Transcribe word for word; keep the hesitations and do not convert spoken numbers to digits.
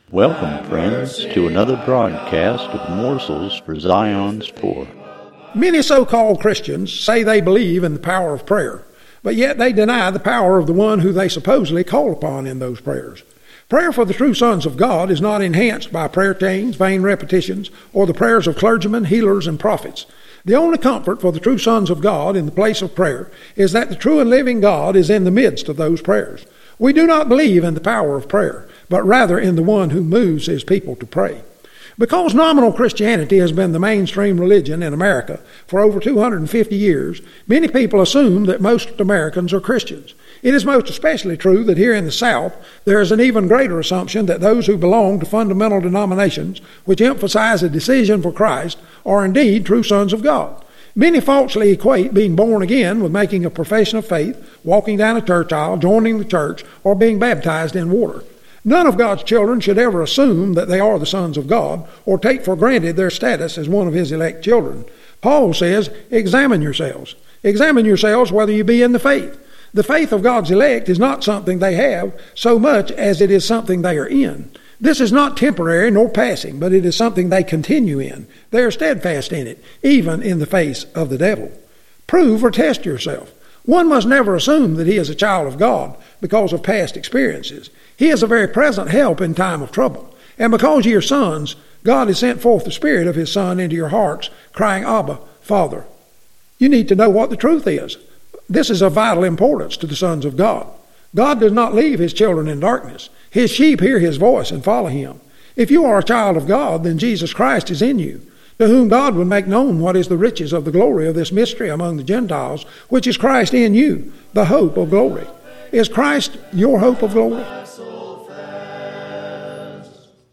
Welcome, friends, to another broadcast of Morsels for Zion's Poor. Many so-called Christians say they believe in the power of prayer, but yet they deny the power of the one who they supposedly call upon in those prayers. Prayer for the true sons of God is not enhanced by prayer chains, vain repetitions, or the prayers of clergymen, healers, and prophets. The only comfort for the true sons of God in the place of prayer is that the true and living God is in the midst of those prayers. We do not believe in the power of prayer, but rather in the one who moves his people to pray. Because nominal Christianity has been the mainstream religion in America for over two hundred fifty years, many people assume that most Americans are Christians. It is most especially true that here in the South, there is an even greater assumption that those who belong to fundamental denominations which emphasize a decision for Christ are indeed true sons of God. Many falsely equate being born again with making a profession of faith, walking down a church aisle, joining the church, or being baptized in water. None of God's children should ever assume that they are the sons of God or take for granted their status as one of his elect children. Paul says, examine yourselves. Examine yourselves whether you be in the faith. The faith of God's elect is not something they have so much as it is something they are in. This is not temporary nor passing, but it is something they continue in. They are steadfast in it, even in the face of the devil. Prove or test yourself. One must never assume that he is a child of God because of past experiences. He is a very present help in time of trouble. And because ye are sons, God has sent forth the Spirit of his Son into your hearts, crying, Abba, Father. You need to know what the truth is. This is of vital importance to the sons of God. God does not leave his children in darkness. His sheep hear his voice and follow him. If you are a child of God, then Jesus Christ is in you, to whom God would make known what is the riches of the glory of this mystery among the Gentiles, which is Christ in you, the hope of glory. Is Christ your hope of glory?